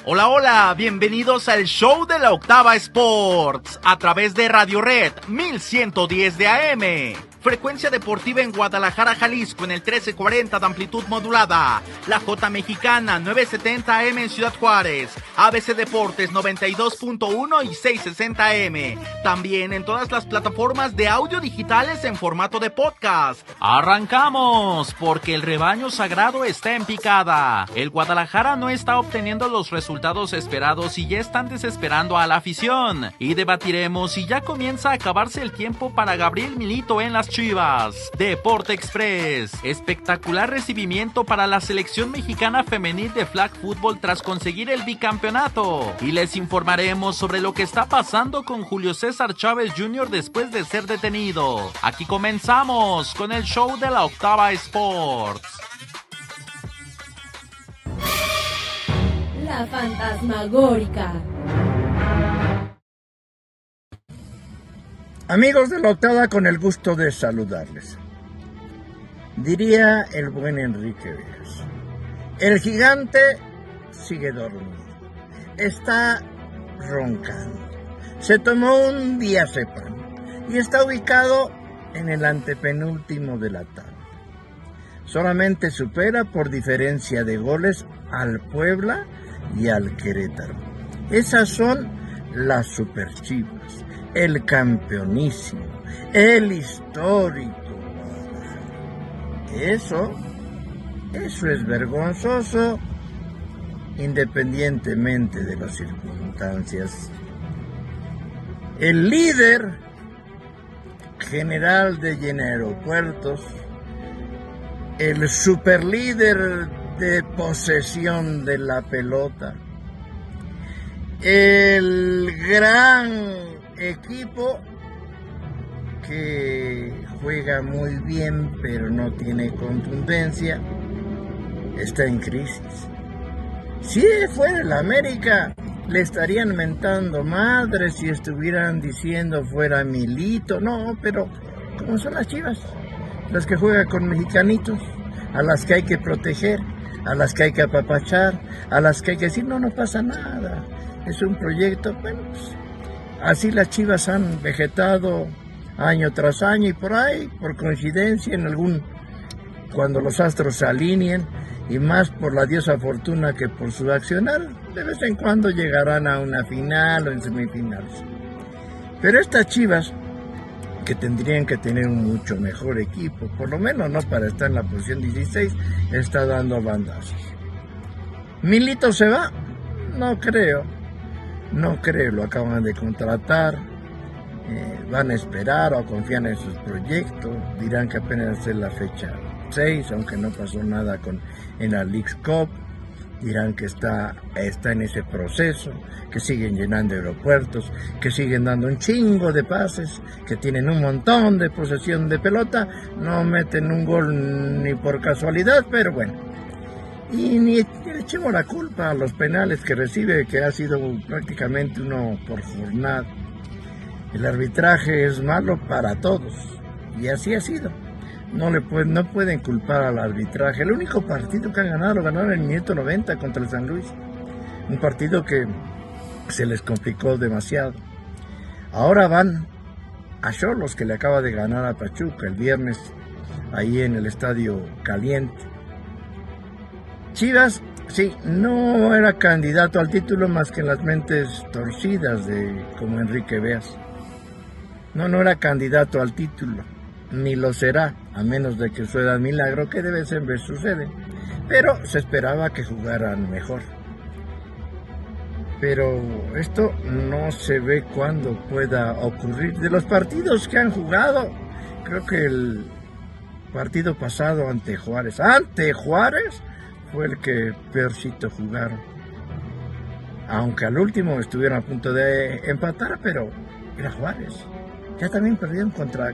Hola, hola, bienvenidos al show de la Octava Sports, a través de Radio Red 1110 de AM. Frecuencia deportiva en Guadalajara, Jalisco, en el 1340 de amplitud modulada. La J Mexicana, 970 AM en Ciudad Juárez. ABC Deportes, 92.1 y 660 AM. También en todas las plataformas de audio digitales en formato de podcast. ¡Arrancamos! Porque el rebaño sagrado está en picada. El Guadalajara no está obteniendo los resultados esperados y ya están desesperando a la afición. Y debatiremos si ya comienza a acabarse el tiempo para Gabriel Milito en las Chivas. Deporte Express. Espectacular recibimiento para la selección mexicana femenil de flag football tras conseguir el bicampeonato. Y les informaremos sobre lo que está pasando con Julio César Chávez Jr. después de ser detenido. Aquí comenzamos con el show de la Octava Sports. La fantasmagórica. Amigos de la Octava, con el gusto de saludarles. Diría el buen Enrique Vegas: el gigante sigue dormido, está roncando, se tomó un diazepam y está ubicado en el antepenúltimo de la tabla. Solamente supera por diferencia de goles al Puebla y al Querétaro. Esas son las Superchivas, el campeonísimo, el histórico. Eso es vergonzoso, independientemente de las circunstancias. El líder general de Aeropuertos, el superlíder de posesión de la pelota, el gran equipo que juega muy bien pero no tiene contundencia, está en crisis. Si fuera el América, le estarían mentando madre si estuvieran diciendo fuera Milito. No, pero como son las Chivas, las que juegan con mexicanitos, a las que hay que proteger, a las que hay que apapachar, a las que hay que decir no pasa nada, es un proyecto. Bueno, pues así las Chivas han vegetado año tras año, y por ahí, por coincidencia, cuando los astros se alineen, y más por la diosa Fortuna que por su accionar, de vez en cuando llegarán a una final o en semifinales. Pero estas Chivas, que tendrían que tener un mucho mejor equipo, por lo menos no para estar en la posición 16, está dando bandazos. ¿Milito se va? No creo, lo acaban de contratar, van a esperar o confían en sus proyectos, dirán que apenas es la fecha 6, aunque no pasó nada en la Leagues Cup, dirán que está en ese proceso, que siguen llenando aeropuertos, que siguen dando un chingo de pases, que tienen un montón de posesión de pelota, no meten un gol ni por casualidad, pero bueno. Y ni le echemos la culpa a los penales que recibe, que ha sido prácticamente uno por jornada. El arbitraje es malo para todos, y así ha sido. No pueden culpar al arbitraje. El único partido que han ganado lo ganaron en el minuto 90 contra el San Luis. Un partido que se les complicó demasiado. Ahora van a Xolos, que le acaba de ganar a Pachuca el viernes, ahí en el Estadio Caliente. Chivas, sí, no era candidato al título más que en las mentes torcidas como Enrique Vegas. No era candidato al título, ni lo será, a menos de que suceda milagro, que de vez en vez sucede. Pero se esperaba que jugaran mejor. Pero esto no se ve cuándo pueda ocurrir. De los partidos que han jugado, creo que el partido pasado ante Juárez fue el que peorcito jugaron. Aunque al último estuvieron a punto de empatar, pero era Juárez. Ya también perdieron contra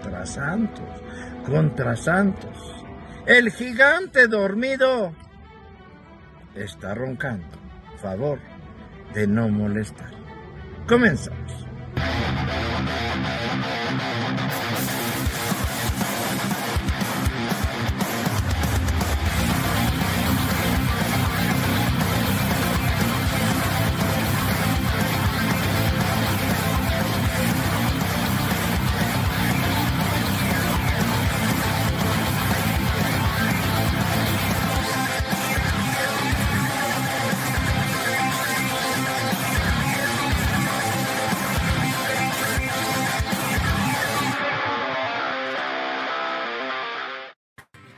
Santos. El gigante dormido está roncando. Favor de no molestar. Comenzamos.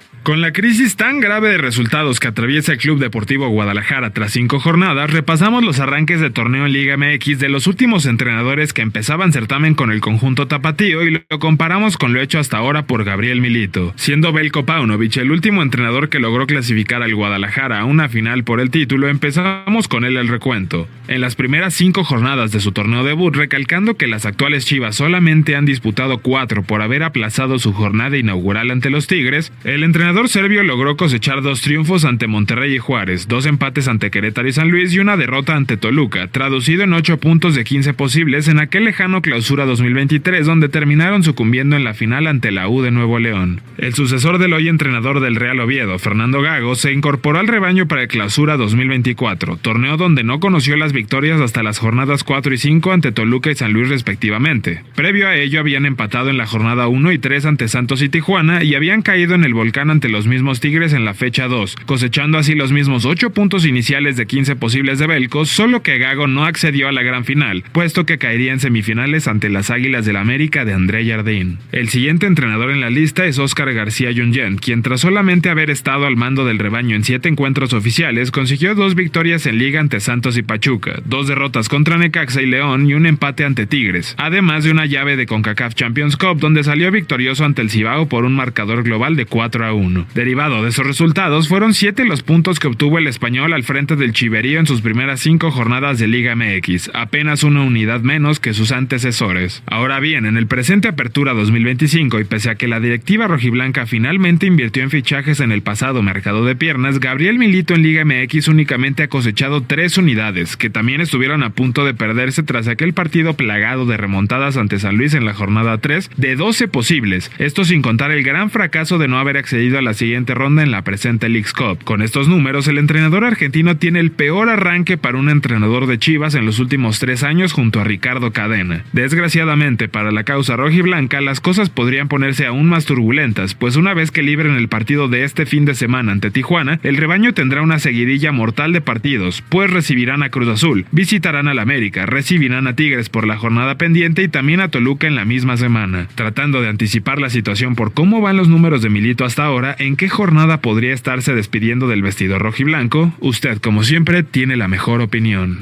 Con la crisis tan grave de resultados que atraviesa el Club Deportivo Guadalajara tras 5 jornadas, repasamos los arranques de torneo en Liga MX de los últimos entrenadores que empezaban certamen con el conjunto tapatío y lo comparamos con lo hecho hasta ahora por Gabriel Milito. Siendo Veljko Paunovic el último entrenador que logró clasificar al Guadalajara a una final por el título, empezamos con él el recuento. En las primeras 5 jornadas de su torneo debut, recalcando que las actuales Chivas solamente han disputado 4 por haber aplazado su jornada inaugural ante los Tigres, el entrenador serbio logró cosechar 2 triunfos ante Monterrey y Juárez, 2 empates ante Querétaro y San Luis y una derrota ante Toluca, traducido en 8 puntos de 15 posibles en aquel lejano Clausura 2023 donde terminaron sucumbiendo en la final ante la U de Nuevo León. El sucesor del hoy entrenador del Real Oviedo, Fernando Gago, se incorporó al rebaño para el Clausura 2024, torneo donde no conoció las victorias hasta las jornadas 4 y 5 ante Toluca y San Luis respectivamente. Previo a ello habían empatado en la jornada 1 y 3 ante Santos y Tijuana y habían caído en el volcán ante los mismos Tigres en la fecha 2, cosechando así los mismos 8 puntos iniciales de 15 posibles de Veljko, solo que Gago no accedió a la gran final, puesto que caería en semifinales ante las Águilas del América de André Jardín. El siguiente entrenador en la lista es Óscar García Junyent, quien tras solamente haber estado al mando del rebaño en 7 encuentros oficiales, consiguió 2 victorias en Liga ante Santos y Pachuca, 2 derrotas contra Necaxa y León y un empate ante Tigres, además de una llave de CONCACAF Champions Cup donde salió victorioso ante el Cibao por un marcador global de 4-1. Derivado de esos resultados, fueron 7 los puntos que obtuvo el español al frente del Chiverío en sus primeras 5 jornadas de Liga MX, apenas una unidad menos que sus antecesores. Ahora bien, en el presente Apertura 2025 y pese a que la directiva rojiblanca finalmente invirtió en fichajes en el pasado mercado de piernas, Gabriel Milito en Liga MX únicamente ha cosechado 3 unidades, que también estuvieron a punto de perderse tras aquel partido plagado de remontadas ante San Luis en la jornada 3 de 12 posibles, esto sin contar el gran fracaso de no haber accedido a la siguiente ronda en la presente Leagues Cup. Con estos números, el entrenador argentino tiene el peor arranque para un entrenador de Chivas en los últimos 3 años junto a Ricardo Cadena. Desgraciadamente para la causa rojiblanca, las cosas podrían ponerse aún más turbulentas, pues una vez que libren el partido de este fin de semana ante Tijuana, el rebaño tendrá una seguidilla mortal de partidos, pues recibirán a Cruz Azul, visitarán al América, recibirán a Tigres por la jornada pendiente y también a Toluca en la misma semana. Tratando de anticipar la situación por cómo van los números de Milito hasta ahora, ¿en qué jornada podría estarse despidiendo del vestidor rojiblanco? Usted, como siempre, tiene la mejor opinión.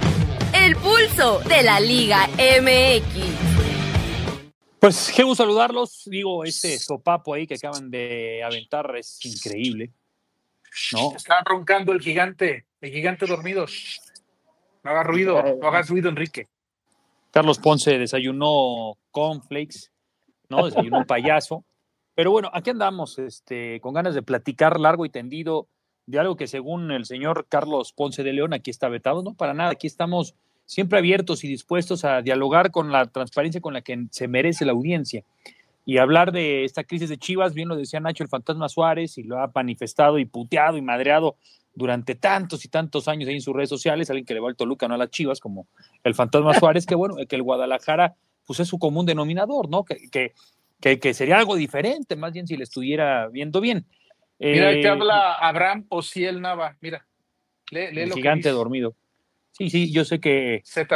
El pulso de la Liga MX. Pues qué gusto saludarlos. Digo, este sopapo ahí que acaban de aventar es increíble, ¿no? Está roncando el gigante dormido. No hagas ruido, Enrique. Carlos Ponce desayunó cornflakes, ¿no? Desayunó un payaso. Pero bueno, aquí andamos con ganas de platicar largo y tendido de algo que según el señor Carlos Ponce de León aquí está vetado. No, para nada, aquí estamos siempre abiertos y dispuestos a dialogar con la transparencia con la que se merece la audiencia y hablar de esta crisis de Chivas. Bien lo decía Nacho, el fantasma Suárez, y lo ha manifestado y puteado y madreado durante tantos y tantos años ahí en sus redes sociales, alguien que le va al Toluca, no a las Chivas, como el fantasma Suárez, que bueno, que el Guadalajara pues es su común denominador, ¿no? Que sería algo diferente, más bien si le estuviera viendo bien. Mira, te habla Abraham Ociel Nava, mira, lee el lo gigante que dice. dormido. Sí, yo sé que... Z,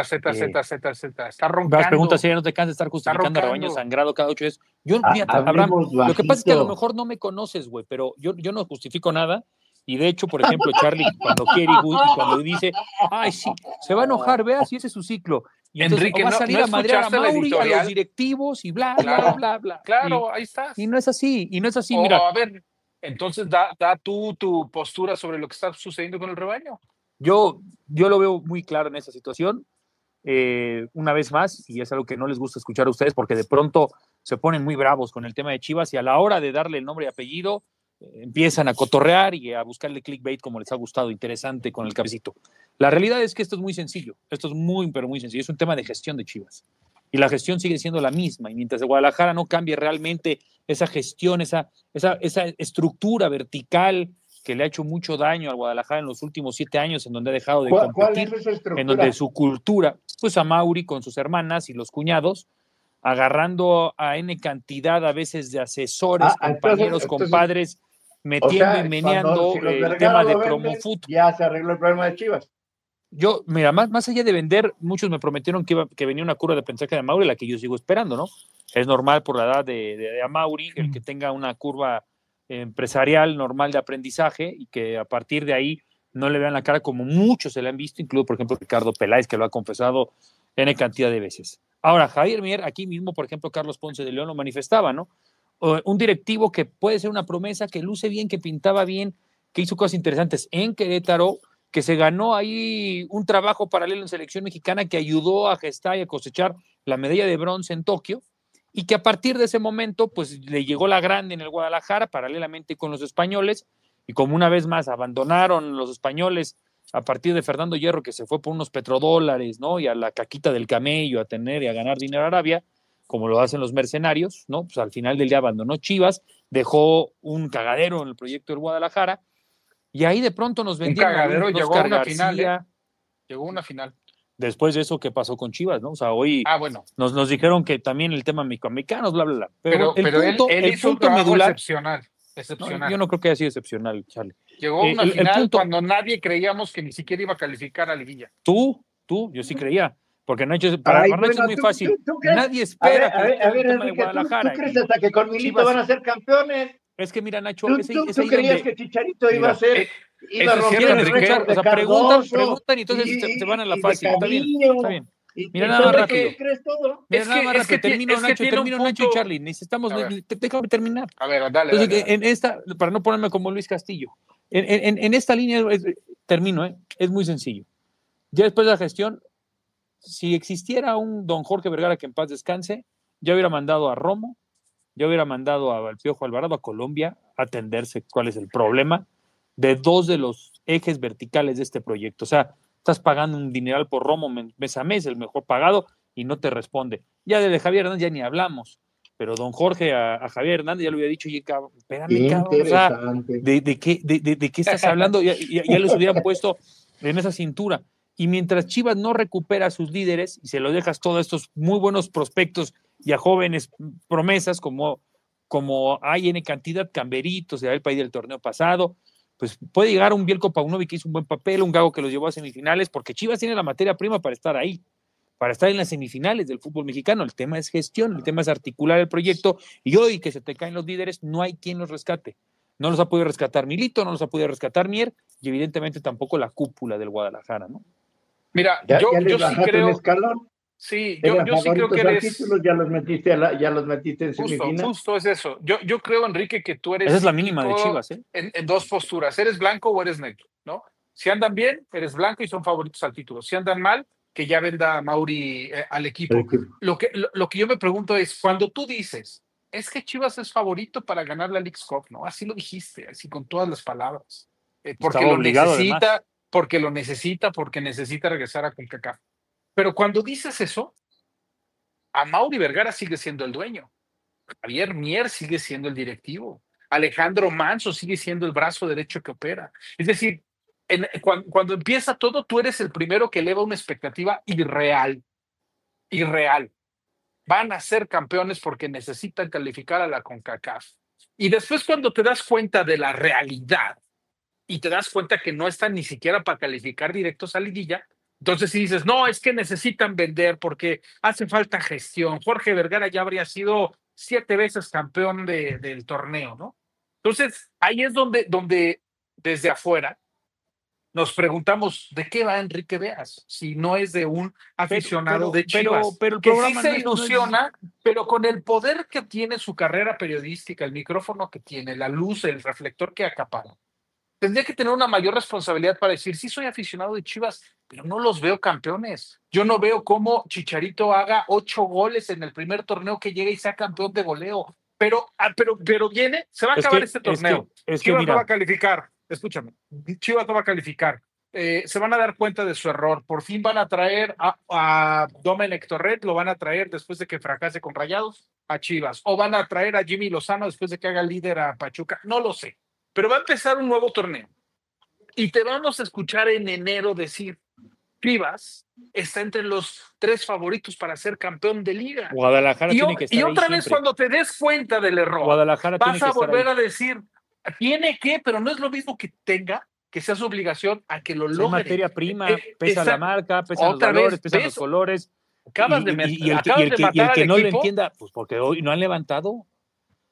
está roncando. Las preguntas serias, no te cansas de estar justificando a rebaño sangrado cada 8 días. Yo, fíjate, Abraham, lo que pasa es que a lo mejor no me conoces, güey, pero yo no justifico nada. Y de hecho, por ejemplo, Charlie, cuando quiere y cuando dice, ay, sí, se va a enojar, veas, y ese es su ciclo. Y entonces Enrique, va a salir a madrear a Mauri, a los directivos y bla, bla, bla. Claro, ahí estás. Y no es así, mira. A ver, entonces da tú tu postura sobre lo que está sucediendo con el rebaño. Yo lo veo muy claro en esa situación. Una vez más, y es algo que no les gusta escuchar a ustedes porque de pronto se ponen muy bravos con el tema de Chivas y a la hora de darle el nombre y apellido empiezan a cotorrear y a buscarle clickbait como les ha gustado, interesante con el cabecito. La realidad es que esto es muy sencillo, esto es muy, pero muy sencillo, es un tema de gestión de Chivas y la gestión sigue siendo la misma y mientras Guadalajara no cambie realmente esa gestión, esa estructura vertical que le ha hecho mucho daño al Guadalajara en los últimos 7 años, en donde ha dejado de competir, ¿cuál es esa estructura? En donde su cultura, pues a Mauri con sus hermanas y los cuñados, agarrando a N cantidad a veces de asesores, compañeros, compadres, metiendo y meneando el tema de Promofut. Ya se arregló el problema de Chivas. Yo, mira, más allá de vender, muchos me prometieron que venía una curva de aprendizaje de Mauri, la que yo sigo esperando, ¿no? Es normal por la edad de Mauri el que tenga una curva empresarial normal de aprendizaje y que a partir de ahí no le vean la cara como muchos se le han visto, incluido, por ejemplo, Ricardo Peláez, que lo ha confesado N cantidad de veces. Ahora, Javier Mier, aquí mismo, por ejemplo, Carlos Ponce de León lo manifestaba, ¿no? Un directivo que puede ser una promesa, que luce bien, que pintaba bien, que hizo cosas interesantes en Querétaro, que se ganó ahí un trabajo paralelo en selección mexicana que ayudó a gestar y a cosechar la medalla de bronce en Tokio, y que a partir de ese momento, pues le llegó la grande en el Guadalajara, paralelamente con los españoles, y como una vez más abandonaron los españoles a partir de Fernando Hierro, que se fue por unos petrodólares, ¿no? Y a la caquita del camello, a tener y a ganar dinero a Arabia, como lo hacen los mercenarios, ¿no? Pues al final del día abandonó Chivas, dejó un cagadero en el proyecto del Guadalajara, y ahí de pronto nos vendieron un cagadero, llegó a una García, final, llegó a una final. Después de eso, ¿qué pasó con Chivas, no? O sea, hoy bueno. nos dijeron que también el tema mexicanos, bla, bla, bla. Pero él hizo un trabajo excepcional. No, yo no creo que haya sido excepcional, Charlie. Llegó a una final cuando nadie creíamos que ni siquiera iba a calificar a liguilla. Tú, yo sí creía. Porque Nacho, para Nacho es muy fácil. Nadie espera de Guadalajara. ¿Tú crees hasta que con Milito van a ser campeones? Es que mira, Nacho, ¿Tú creías que Chicharito iba a ser? Iba a romper el récord de Cardoso, preguntan y entonces se van a la fácil. Está bien. Mira, nada más rápido. ¿Crees todo? Mira, nada más rápido. Termino Nacho y Charlie. Necesitamos, déjame terminar. A ver, dale. Entonces, en esta, para no ponerme como Luis Castillo, en esta línea, termino, es muy sencillo. Ya después de la gestión, si existiera un don Jorge Vergara que en paz descanse, ya hubiera mandado a Romo, ya hubiera mandado a Piojo Alvarado a Colombia a atenderse cuál es el problema de dos de los ejes verticales de este proyecto. O sea, estás pagando un dineral por Romo mes a mes, el mejor pagado, y no te responde. Ya de Javier Hernández ya ni hablamos, pero don Jorge a Javier Hernández ya le hubiera dicho, oye, cabrón, espérame, cabrón, o sea, ¿de qué estás hablando? Ya les hubieran puesto en esa cintura. Y mientras Chivas no recupera a sus líderes y se lo dejas todos estos muy buenos prospectos y a jóvenes promesas como hay en cantidad, Camberitos, de haber país del torneo pasado, pues puede llegar un Bielko Paunovic que hizo un buen papel, un Gago que los llevó a semifinales, porque Chivas tiene la materia prima para estar ahí, para estar en las semifinales del fútbol mexicano. El tema es gestión, el tema es articular el proyecto, y hoy que se te caen los líderes, no hay quien los rescate. No los ha podido rescatar Milito, no los ha podido rescatar Mier, y evidentemente tampoco la cúpula del Guadalajara, ¿no? Mira, yo sí creo. Sí, yo sí creo que eres. Títulos, ya los metiste en semifinal. Justo es eso. Yo creo, Enrique, que tú eres. Esa es la mínima de Chivas, ¿eh? En dos posturas. ¿Eres blanco o eres negro? ¿No? Si andan bien, eres blanco y son favoritos al título. Si andan mal, que ya venda Mauri al equipo. Lo que yo me pregunto es, cuando tú dices, es que Chivas es favorito para ganar la Leagues Cup, ¿no? Así lo dijiste, así con todas las palabras. Porque lo necesita. Además. Porque necesita regresar a CONCACAF. Pero cuando dices eso, Amaury Vergara sigue siendo el dueño. Javier Mier sigue siendo el directivo. Alejandro Manso sigue siendo el brazo derecho que opera. Es decir, cuando empieza todo, tú eres el primero que eleva una expectativa irreal. Van a ser campeones porque necesitan calificar a la CONCACAF. Y después, cuando te das cuenta de la realidad, y te das cuenta que no están ni siquiera para calificar directos a liguilla, entonces si dices, no, es que necesitan vender porque hace falta gestión. Jorge Vergara ya habría sido 7 veces campeón del torneo, ¿no? Entonces, ahí es donde desde afuera nos preguntamos, ¿de qué va Enrique Beas? Si no es de un aficionado de Chivas, pero el que programa sí se ilusiona, pero con el poder que tiene su carrera periodística, el micrófono que tiene, la luz, el reflector que acapara, tendría que tener una mayor responsabilidad para decir, sí soy aficionado de Chivas, pero no los veo campeones. Yo no veo cómo Chicharito haga 8 goles en el primer torneo que llega y sea campeón de goleo. Pero viene, se va a acabar este torneo. Chivas no va a calificar. Escúchame, Chivas no va a calificar. Se van a dar cuenta de su error. Por fin van a traer a Domenech Torrent, lo van a traer después de que fracase con Rayados a Chivas. O van a traer a Jimmy Lozano después de que haga líder a Pachuca. No lo sé. Pero va a empezar un nuevo torneo. Y te vamos a escuchar en enero decir, Chivas está entre los 3 favoritos para ser campeón de liga. Guadalajara tiene que estar y otra ahí vez siempre. Cuando te des cuenta del error, Guadalajara vas a volver ahí. a decir, tiene que, pero no es lo mismo que tenga, que sea su obligación a que lo logre. Es materia prima, pesa la marca, pesan los valores, pesan los colores. Acabas de matar al que no lo equipo. entienda, pues porque hoy no han levantado.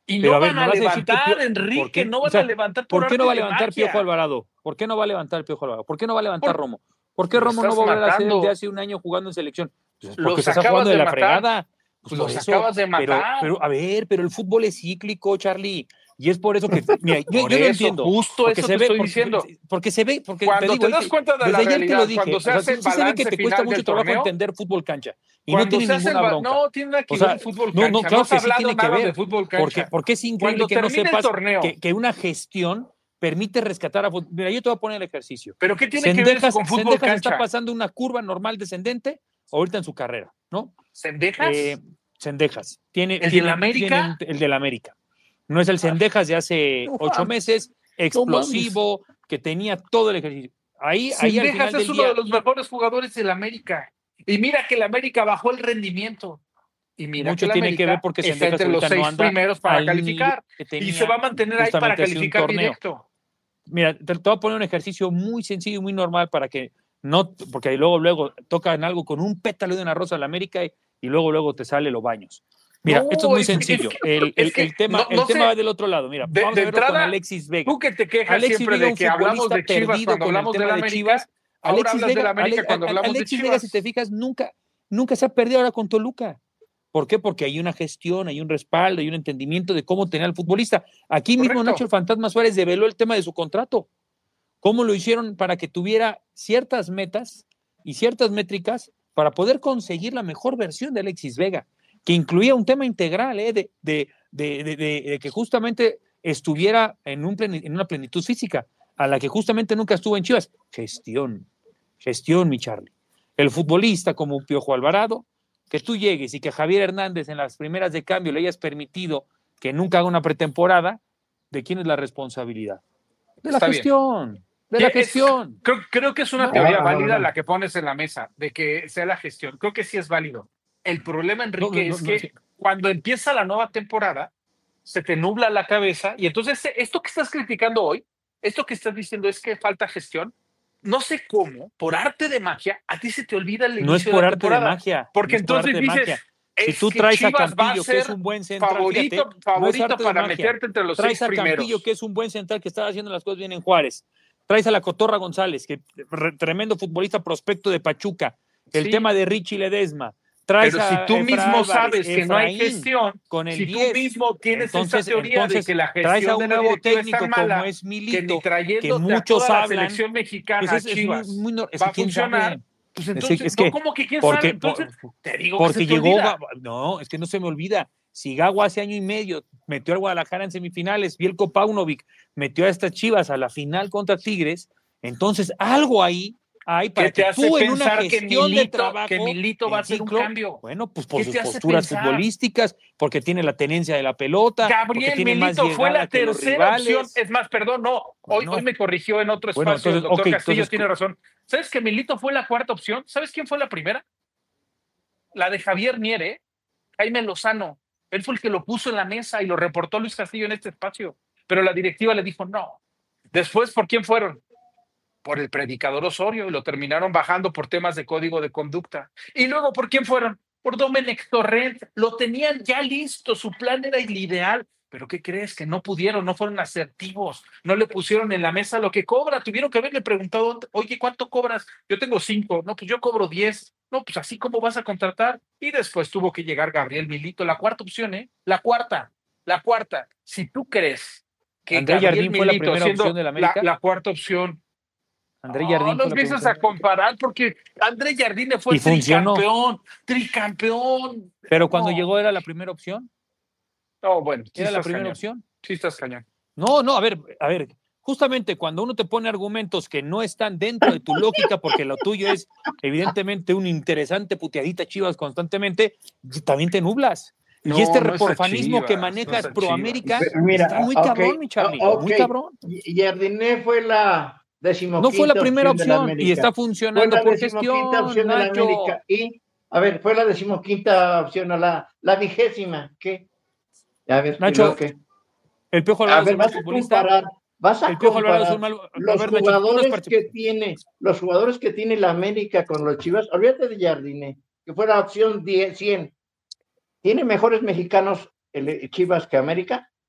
Y Pero no a ver, van me a vas a decir que levantar, ¿por Enrique, qué? no O van sea, a levantar ¿por qué no va a arte de levantar magia. Piojo Alvarado? ¿Por qué no va a levantar Piojo Alvarado? ¿Por qué no va a levantar Por- Romo? ¿Por qué Lo Romo no estás va a volver a ser el de matando. hace un año jugando en selección? Pues porque Los se está acabas jugando de de la matar. fregada. Pues por Los eso, acabas de matar. a ver, pero el fútbol es cíclico, Charlie. Y es por eso que, mira, yo Por lo eso, entiendo. justo Porque eso se te ve, estoy diciendo. porque se ve, porque te Cuando digo, te das cuenta de la desde ayer te lo realidad, dije. cuando se O sea, hace el sí se ve que balance te cuesta final mucho del trabajo torneo, entender fútbol cancha. Y no cuando tiene se hace ninguna bronca. no tiene nada que O sea, ver el fútbol no, cancha. claro has que sí hablado tiene que nada ver. de fútbol cancha. Porque es increíble Cuando que no termine el sepas torneo. que una gestión permite rescatar a fútbol. Mira, yo te voy a poner el ejercicio. ¿Pero qué tiene que ver eso con fútbol Cendejas está cancha? pasando una curva normal descendente ahorita en su carrera, ¿no? ¿Cendejas? Cendejas. ¿El del América? El del América. No es el Cendejas de hace 8 meses, explosivo, que tenía todo el ejercicio. Ahí al Cendejas final es del uno día, de los mejores jugadores del América. Y mira que el América bajó el rendimiento. Y mira mucho que el tiene América que ver porque está Cendejas entre los ahorita no 6 anda primeros para al calificar. nivel que Y tenía se va a mantener ahí para justamente hace un calificar torneo. directo. Mira, te voy a poner un ejercicio muy sencillo y muy normal para que no, porque luego tocan algo con un pétalo de una rosa a la América y luego te sale los baños. Mira, No, esto es muy es que- sencillo. es que El tema no sé. va del otro lado. Mira, De vamos a verlo con entrada, Alexis Vega. Tú que te quejas Alexis siempre Vega, de un que hablamos futbolista de Chivas perdido cuando con el hablamos tema de la de América, Chivas. ahora Alexis hablas de la Vega, América cuando hablamos de Alexis Vega, Chivas. si te fijas, nunca se ha perdido ahora con Toluca. ¿Por qué? Porque hay una gestión, hay un respaldo, hay un entendimiento de cómo tener al futbolista. Aquí mismo Correcto. Nacho el Fantasma Suárez develó el tema de su contrato. ¿Cómo lo hicieron para que tuviera ciertas metas y ciertas métricas para poder conseguir la mejor versión de Alexis Vega? Que incluía un tema integral, de que justamente estuviera en una plenitud física, a la que justamente nunca estuvo en Chivas. Gestión, mi Charlie. El futbolista como un Piojo Alvarado, que tú llegues y que Javier Hernández en las primeras de cambio le hayas permitido que nunca haga una pretemporada, ¿de quién es la responsabilidad? De la Está bien. gestión. De la gestión. Creo que es una teoría válida la que pones en la mesa, de que sea la gestión. Creo que sí es válido. El problema, Enrique, es que sí. cuando empieza la nueva temporada, se te nubla la cabeza y entonces esto que estás criticando hoy, esto que estás diciendo es que falta gestión. No sé cómo, por arte de magia, a ti se te olvida el No es inicio por de la arte de temporada. magia. Porque no es por entonces arte de dices, magia. Si es tú que traes a Chivas va a Campillo, que ser es un buen central, fíjate, no es favorito arte de para magia. meterte entre los Traes 6 a primeros. Campillo, que es un buen central que estaba haciendo las cosas bien en Juárez. Traes a la Cotorra González, que tremendo futbolista prospecto de Pachuca. El Sí. tema de Richie Ledesma. Traes Pero si a tú Efra mismo Álvarez, sabes que no hay Efraín, gestión, con el si 10, tú mismo tienes entonces, esa teoría de que la traes a gestión un de la nuevo directiva es técnico tan mala, como es que Milito, ni que trayéndote a muchos toda la hablan, selección mexicana pues a Chivas es va a que quién funcionar, sabe. pues entonces, Es que, ¿cómo que quién porque, sabe? Entonces, te digo que porque se te llegó, olvida. no, es que no se me olvida. Si Gago hace año y medio metió al Guadalajara en semifinales, Bielko Paunovic metió a estas Chivas a la final contra Tigres, entonces algo ahí hay para ¿Qué te que hace tú en una pensar que gestión de Milito, trabajo que Milito va a en hacer un ciclo, cambio? bueno, pues por ¿Qué sus te hace posturas pensar? futbolísticas, porque tiene la tenencia de la pelota, porque Gabriel tiene más Milito fue llegada la que los tercera opción. rivales. Es más, perdón, no. Bueno, Hoy me corrigió en otro bueno, espacio el entonces, doctor ok, Castillo, entonces, tiene razón. ¿Sabes que Milito fue la cuarta opción? ¿Sabes quién fue la primera? La de Javier Mier, Jaime Lozano. Él fue el que lo puso en la mesa y lo reportó Luis Castillo en este espacio. Pero la directiva le dijo no. Después, ¿por quién fueron? Por el predicador Osorio y lo terminaron bajando por temas de código de conducta. Y luego, ¿por quién fueron? Por Domenech Torrent. Lo tenían ya listo, su plan era el ideal. Pero ¿qué crees? Que no pudieron, no fueron asertivos, no le pusieron en la mesa lo que cobra. Tuvieron que haberle preguntado, oye, ¿cuánto cobras? Yo tengo 5, no, pues yo cobro 10. No, pues así como vas a contratar. Y después tuvo que llegar Gabriel Milito, la cuarta opción, La cuarta. Si tú crees que André Gabriel Jardín fue la Milito, primera siendo opción de la América. la cuarta opción, André Jardín no fue la empiezas primera a comparar porque André Jardín fue Y funcionó. tricampeón. Pero cuando No. llegó era la primera opción. No, bueno, sí Era la estás primera cañón. opción. Sí estás cañón. No, a ver, justamente cuando uno te pone argumentos que no están dentro de tu lógica, porque lo tuyo es evidentemente un interesante puteadita Chivas constantemente, también te nublas. No, y este no es a reporfanismo Chivas, que no manejas es a pro Chivas. América Mira, está muy ok, cabrón, mi Charlie, ok. muy cabrón. Jardiné fue la decimoquinta No fue la primera opción de la opción América. y está Fue funcionando la por decimoquinta gestión, opción de la Nacho. América. Y, a ver, fue la decimoquinta opción, la 20ª. ¿Qué? A ver, Nacho, ¿y luego qué? El Piojo A Alvarado es ver, un mal vas a futbolista. comparar, El Piojo Alvarado es un mal. A los ver, Nacho, tú no es los jugadores que tiene la América con los Chivas. Olvídate de Jardiné, que fue la opción 100. ¿Tiene mejores mexicanos el Chivas que América?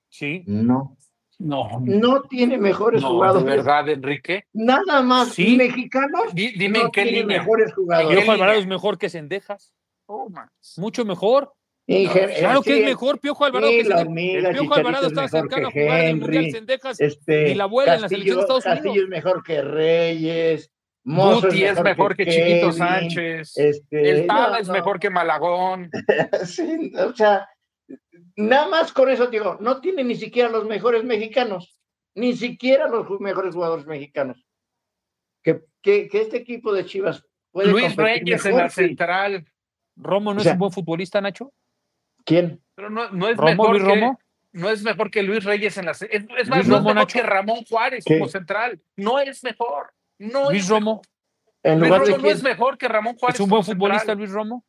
Sí. No, No, no tiene mejores no, de jugadores. verdad, Enrique. Nada más Sí. mexicanos Dime no en qué tiene línea. mejores ¿En jugadores. qué Piojo Alvarado línea? es mejor que Cendejas. Oh, man. Mucho mejor. Y Claro que sí, es mejor Piojo Alvarado sí, que la Cendejas. El hormiga, Piojo Chicharito Alvarado es estaba mejor cercano que a jugar en el Mundial. Henry, Cendejas ni la vuela en la selección de Estados Castillo Unidos. es mejor que Reyes, Mozo es Guti es mejor que Chiquito Kevin, Sánchez. El Tala es mejor que Malagón. sí, o sea, nada más con eso digo, no tiene ni siquiera los mejores mexicanos, ni siquiera los mejores jugadores mexicanos. Que este equipo de Chivas puede Luis competir Reyes en mejor, la sí. central. ¿Romo no O es sea, un buen futbolista, Nacho? ¿quién? Pero no es ¿Romo, mejor Luis que Romo? no es mejor que Luis Reyes en la es más, Luis no es Romo, mejor Nacho. que Ramón Juárez ¿Qué? como central. No es mejor. No Luis es Romo. ¿En Luis lugar de Romo no es quién? mejor que Ramón Juárez ¿Es un como buen futbolista central. Luis Romo?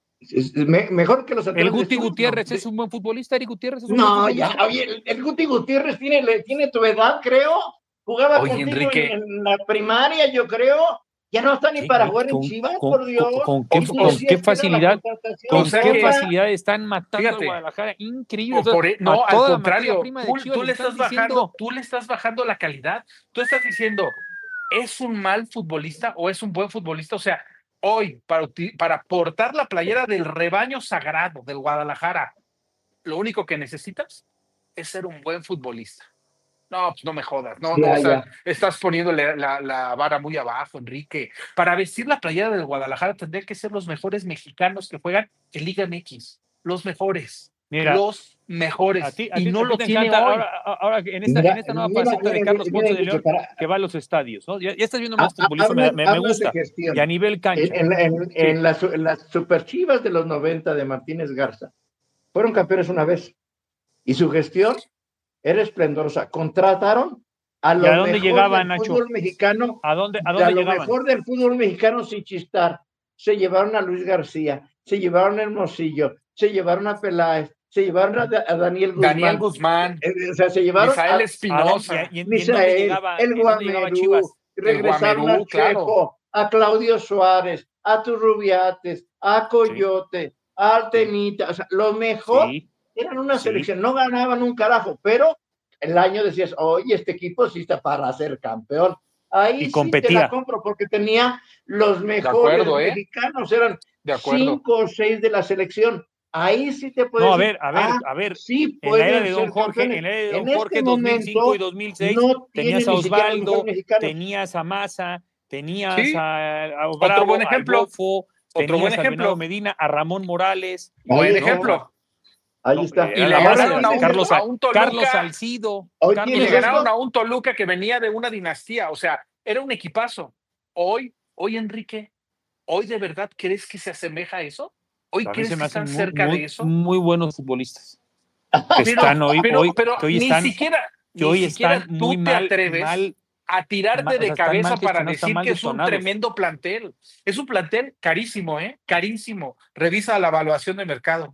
Mejor que los ¿El centrales de Guti Chivas, Gutiérrez no. es un buen futbolista? ¿Eric Gutiérrez es un buen No, futbolista? ya, oye, el Guti Gutiérrez tiene tu edad, creo. Jugaba Oye, contigo Enrique. en la primaria, yo creo. Ya no está ni para jugar en Chivas, por Dios. ¿Con Y tú qué decías que era la facilidad? contratación ¿Con O sea qué que- facilidad están matando Fíjate. a Guadalajara? Increíble. No, a al toda la materia contrario, prima de Chivas tú le están estás bajando, diciendo. tú le estás bajando la calidad. Tú estás diciendo, ¿es un mal futbolista o es un buen futbolista? O sea, hoy, para portar la playera del rebaño sagrado del Guadalajara, lo único que necesitas es ser un buen futbolista. No, pues no me jodas. No, Ya, o sea, ya. estás poniéndole la vara muy abajo, Enrique. Para vestir la playera del Guadalajara tendrían que ser los mejores mexicanos que juegan en Liga MX. Los mejores. Mira, Los mejores. Y no a ti lo te tiene encanta hoy. ahora en esta nueva faceta de Carlos Ponce de León que va a los estadios, ¿no? Ya estás viendo más futbolistas, me Hablas gusta. de gestión. Y a nivel cancha. En las Super Chivas de los 90 de Martínez Garza, fueron campeones una vez. Y su gestión era esplendorosa. Contrataron a lo dónde mejor llegaban, del Nacho? fútbol mexicano. ¿A dónde lo llegaban? mejor del fútbol mexicano sin chistar. Se llevaron a Luis García, se llevaron a Hermosillo, se llevaron a Peláez, se llevaron a Daniel Guzmán. Daniel Guzmán. O sea, se llevaron Misael a Espinosa. ¿Y en Misael, dónde llegaba, el en dónde llegaba Chivas? Guamerú, regresaron Guamerú, a Chepo, a Claudio Suárez, a Turrubiates, a Coyote, a Artemita, o sea, lo mejor Sí. eran una Sí. selección, no ganaban un carajo, pero el año decías, oye, este equipo sí está para ser campeón. Ahí Y sí competía. te la compro porque tenía los mejores acuerdo, mexicanos, eran De acuerdo. 5 o 6 de la selección. Ahí sí te puedes No, decir, a ver. sí En la era pueden de Don ser Jorge, campeones. en la era de Don En Jorge, este 2005 momento y 2006, no tenías a tienen ni siquiera los Osvaldo, mejores mexicanos. tenías a Massa, tenías Sí. a Otro Bravo, buen al ejemplo. Bofo, Otro buen tenías a ejemplo. Venado Medina, a Ramón Morales. Buen Ahí ejemplo. Ahí No, está. Y era le la base, ganaron a Carlos un Toluca. Salcido. Hoy Carlos Y tienes le esto. ganaron a un Toluca que venía de una dinastía. O sea, era un equipazo. Hoy, Enrique, ¿hoy de verdad crees que se asemeja a eso? ¿Hoy A mí crees se me que hacen están cerca de eso? muy buenos futbolistas. Que están hoy, Pero que hoy ni están, siquiera, que hoy ni siquiera están tú muy te atreves mal, a tirarte o sea, de están cabeza mal para gestionados, están decir mal que es un detonados. tremendo plantel. Es un plantel carísimo, carísimo. Revisa la evaluación de mercado.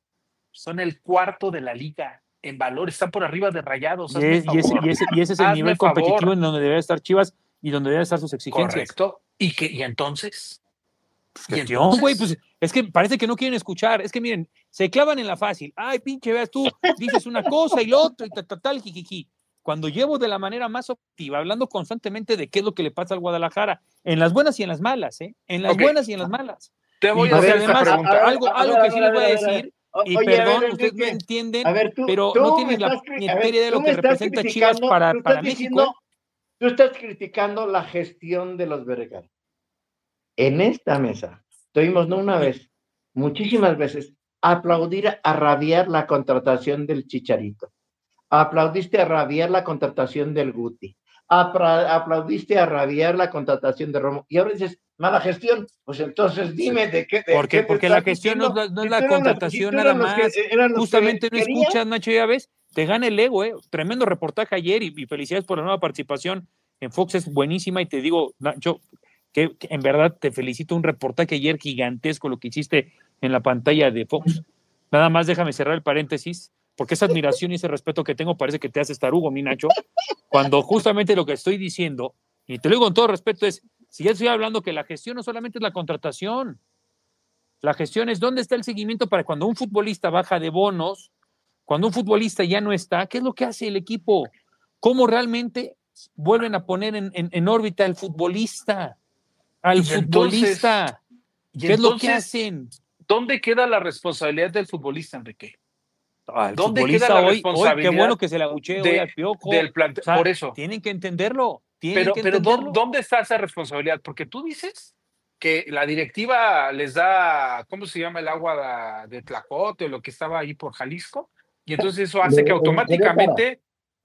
Son el cuarto de la liga en valor, están por arriba de Rayados. Y ese es el Hazme nivel favor. competitivo en donde debe estar Chivas y donde deben estar sus exigencias. Correcto. ¿Y entonces? Gestión, güey, pues es que parece que no quieren escuchar. Es que miren, se clavan en la fácil. Ay, pinche, veas tú, dices una cosa y lo otro y tal, jijiji. Cuando llevo de la manera más objetiva, hablando constantemente de qué es lo que le pasa al Guadalajara, en las buenas y en las malas, en las buenas y en las malas. Te voy Y a porque hacer esta además, pregunta. algo que sí les voy a decir, y Oye, perdón, a ver, ustedes no Enrique, entienden, a ver, pero tú no me tienen la estás puñetera idea de tú lo me que estás representa Chivas criticando, para tú estás México. diciendo, tú estás criticando la gestión de los Vergara. En esta mesa, tuvimos no una vez, muchísimas veces, aplaudir a rabiar la contratación del Chicharito. Aplaudiste a rabiar la contratación del Guti. Aplaudiste a rabiar la contratación de Romo. Y ahora dices, mala gestión. Pues entonces dime de qué. Porque la gestión no es la contratación nada más. Justamente no escuchas, Nacho, ya ves, te gana el ego, Tremendo reportaje ayer y felicidades por la nueva participación en Fox, es buenísima y te digo, Nacho, que en verdad te felicito, un reportaje ayer gigantesco lo que hiciste en la pantalla de Fox. Nada más déjame cerrar el paréntesis, porque esa admiración y ese respeto que tengo parece que te haces tarugo, mi Nacho, cuando justamente lo que estoy diciendo, y te lo digo con todo respeto, es, si ya estoy hablando que la gestión no solamente es la contratación, la gestión es dónde está el seguimiento para cuando un futbolista baja de bonos, Cuando un futbolista ya no está, ¿qué es lo que hace el equipo? ¿Cómo realmente vuelven a poner en órbita al futbolista? Al futbolista. ¿Qué es lo que hacen? ¿Dónde queda la responsabilidad del futbolista, Enrique? ¿Dónde queda la responsabilidad? Qué bueno que se le abuchee hoy al Piojo. Por eso. Tienen que entenderlo. Pero ¿dónde está esa responsabilidad? Porque tú dices que la directiva les da, ¿cómo se llama el agua de Tlacote o lo que estaba ahí por Jalisco? Y entonces eso hace que automáticamente,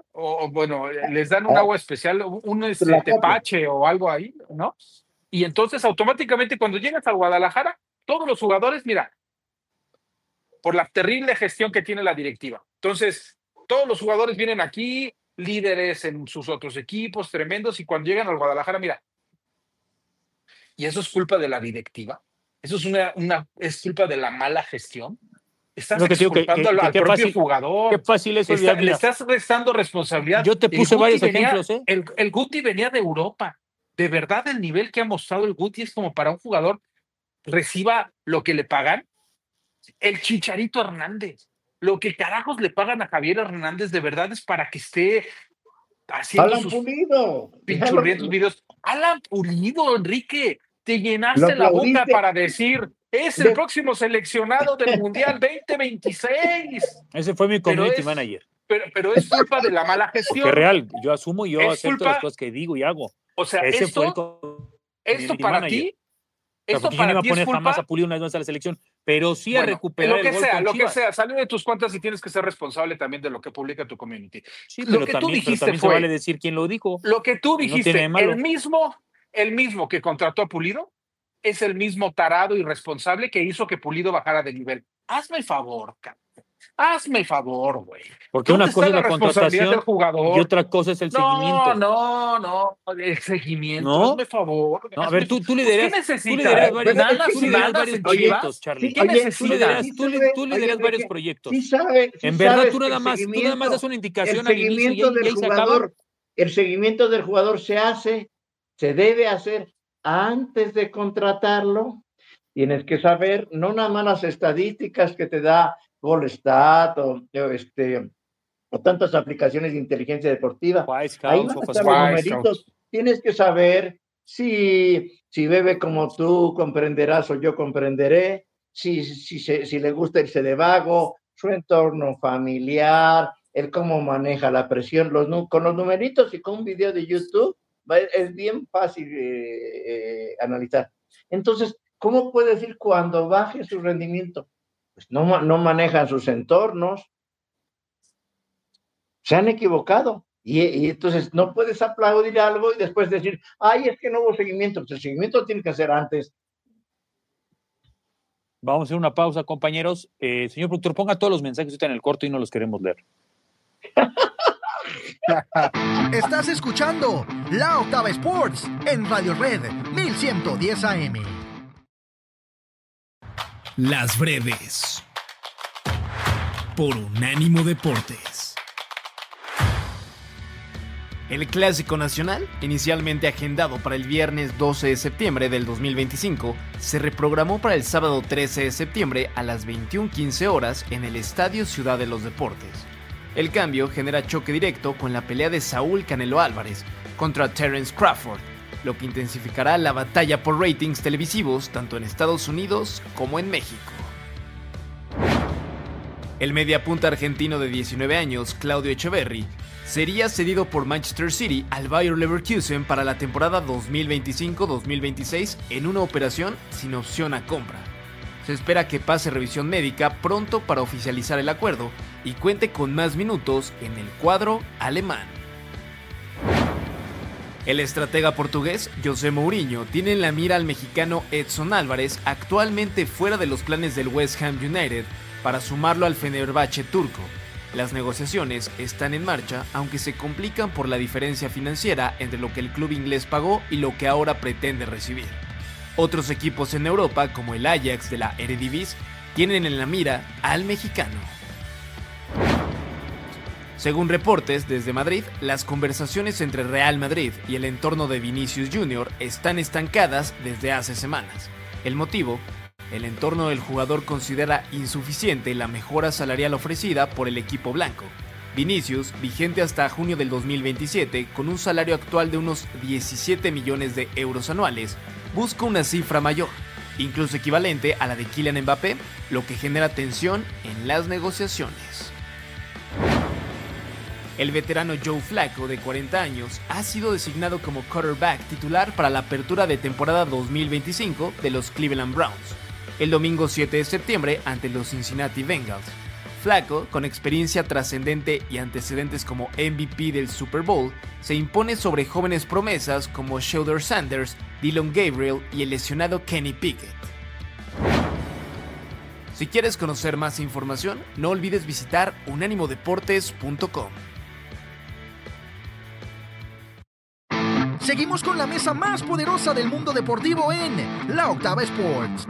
les dan un agua especial, un tepache o algo ahí, ¿no? Y entonces automáticamente cuando llegas a Guadalajara, todos los jugadores, mira, por la terrible gestión que tiene la directiva. Entonces, todos los jugadores vienen aquí, líderes en sus otros equipos, tremendos, y cuando llegan al Guadalajara, mira, y eso es culpa de la directiva, eso es culpa de la mala gestión. Estás exculpando al propio jugador. Qué fácil es le estás restando responsabilidad. Yo te puse varios ejemplos. El Guti venía de Europa. De verdad, el nivel que ha mostrado el Guti es como para un jugador reciba lo que le pagan. El Chicharito Hernández. Lo que carajos le pagan a Javier Hernández de verdad es para que esté haciendo Alan Pulido. Pinchurrientos videos. Alan Pulido, Enrique, te llenaste la boca para decir, es el próximo seleccionado del Mundial 2026. Ese fue mi community manager. Pero es culpa de la mala gestión. Porque real, yo asumo y yo acepto las cosas que digo y hago. O sea, ese esto para ti, esto para ti es culpa. Jamás a Pulido una vez a la selección, pero sí a recuperar lo que sea, salió de tus cuentas y tienes que ser responsable también de lo que publica tu community. Sí, pero también se vale decir quién lo dijo. Lo que tú dijiste, el mismo que contrató a Pulido es el mismo tarado irresponsable que hizo que Pulido bajara de nivel. Hazme el favor, cabrón. Hazme favor, güey. Porque una cosa es la contratación del jugador y otra cosa es el seguimiento. No, el seguimiento, ¿no? Hazme favor. No, a ver, tú lideras varios proyectos, Charlie. Tú lideras varios proyectos. En verdad, tú nada más das una indicación al inicio y ahí se acaba. El seguimiento del jugador se debe hacer antes de contratarlo. Tienes que saber, no nada más las estadísticas que te da Golstat o tantas aplicaciones de inteligencia deportiva. Ahí van a estar los numeritos. Tienes que saber si bebe como tú comprenderás o yo comprenderé, si le gusta irse de vago, su entorno familiar, el cómo maneja la presión, con los numeritos y con un video de YouTube es bien fácil analizar. Entonces, ¿cómo puede decir cuando baje su rendimiento? Pues no manejan sus entornos, se han equivocado y entonces no puedes aplaudir algo y después decir, es que no hubo seguimiento. Pues el seguimiento tiene que hacer antes. Vamos a hacer una pausa, compañeros. Señor productor, ponga todos los mensajes que están en el corto y no los queremos leer. Estás escuchando La Octava Sports en Radio Red 1110 AM. Las breves por Unánimo Deportes. El Clásico Nacional, inicialmente agendado para el viernes 12 de septiembre del 2025, se reprogramó para el sábado 13 de septiembre a las 21:15 horas en el Estadio Ciudad de los Deportes. El cambio genera choque directo con la pelea de Saúl Canelo Álvarez contra Terence Crawford, lo que intensificará la batalla por ratings televisivos tanto en Estados Unidos como en México. El mediapunta argentino de 19 años, Claudio Echeverri, sería cedido por Manchester City al Bayer Leverkusen para la temporada 2025-2026 en una operación sin opción a compra. Se espera que pase revisión médica pronto para oficializar el acuerdo y cuente con más minutos en el cuadro alemán. El estratega portugués José Mourinho tiene en la mira al mexicano Edson Álvarez, actualmente fuera de los planes del West Ham United, para sumarlo al Fenerbahce turco. Las negociaciones están en marcha, aunque se complican por la diferencia financiera entre lo que el club inglés pagó y lo que ahora pretende recibir. Otros equipos en Europa, como el Ajax de la Eredivisie, tienen en la mira al mexicano. Según reportes desde Madrid, las conversaciones entre Real Madrid y el entorno de Vinicius Jr. están estancadas desde hace semanas. El motivo, El entorno del jugador considera insuficiente la mejora salarial ofrecida por el equipo blanco. Vinicius, vigente hasta junio del 2027, con un salario actual de unos 17 millones de euros anuales, busca una cifra mayor, incluso equivalente a la de Kylian Mbappé, lo que genera tensión en las negociaciones. El veterano Joe Flacco, de 40 años, ha sido designado como quarterback titular para la apertura de temporada 2025 de los Cleveland Browns, el domingo 7 de septiembre ante los Cincinnati Bengals. Flacco, con experiencia trascendente y antecedentes como MVP del Super Bowl, se impone sobre jóvenes promesas como Shedeur Sanders, Dillon Gabriel y el lesionado Kenny Pickett. Si quieres conocer más información, no olvides visitar unánimodeportes.com. Seguimos con la mesa más poderosa del mundo deportivo en La Octava Sports.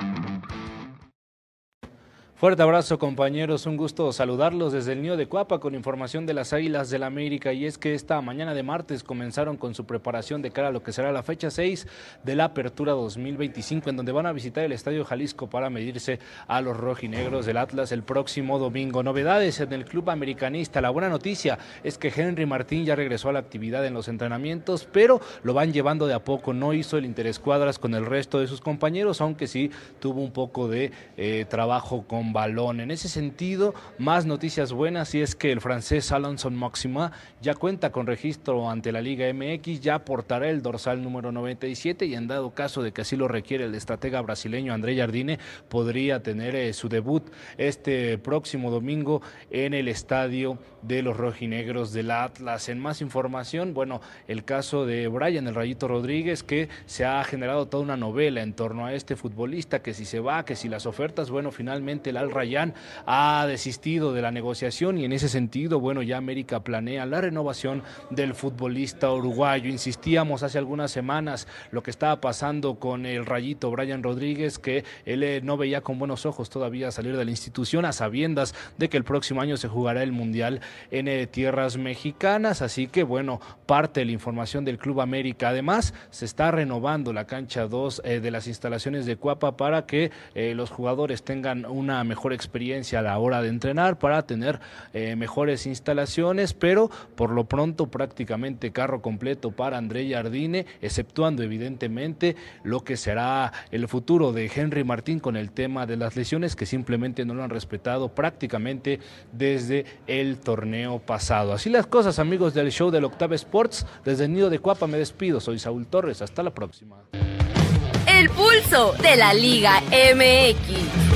Fuerte abrazo, compañeros, un gusto saludarlos desde el Nido de Cuapa con información de las Águilas del América, y es que esta mañana de martes comenzaron con su preparación de cara a lo que será la fecha 6 de la Apertura 2025, en donde van a visitar el Estadio Jalisco para medirse a los rojinegros del Atlas el próximo domingo. Novedades en el club americanista. La buena noticia es que Henry Martín ya regresó a la actividad en los entrenamientos, pero lo van llevando de a poco. No hizo el interescuadras con el resto de sus compañeros, aunque sí tuvo un poco de trabajo con balón. En ese sentido, más noticias buenas, y es que el francés Alanson Maximin ya cuenta con registro ante la Liga MX, ya portará el dorsal número 97, y en dado caso de que así lo requiere el estratega brasileño André Jardine, podría tener su debut este próximo domingo en el estadio de los rojinegros del Atlas. En más información, bueno, el caso de Brian el Rayito Rodríguez, que se ha generado toda una novela en torno a este futbolista, que si se va, que si las ofertas. Bueno, finalmente el Al Rayyan ha desistido de la negociación, y en ese sentido, bueno, ya América planea la renovación del futbolista uruguayo. Insistíamos hace algunas semanas lo que estaba pasando con el Rayito Brian Rodríguez, que él no veía con buenos ojos todavía salir de la institución, a sabiendas de que el próximo año se jugará el Mundial en tierras mexicanas. Así que bueno, parte de la información del Club América. Además, se está renovando la cancha 2 de las instalaciones de Cuapa para que los jugadores tengan una mejor experiencia a la hora de entrenar, para tener mejores instalaciones, pero por lo pronto prácticamente carro completo para André Jardine, exceptuando evidentemente lo que será el futuro de Henry Martín con el tema de las lesiones, que simplemente no lo han respetado prácticamente desde el torneo pasado. Así las cosas, amigos del show del Octava Sports. Desde el Nido de Cuapa me despido, soy Saúl Torres, hasta la próxima. El pulso de la Liga MX.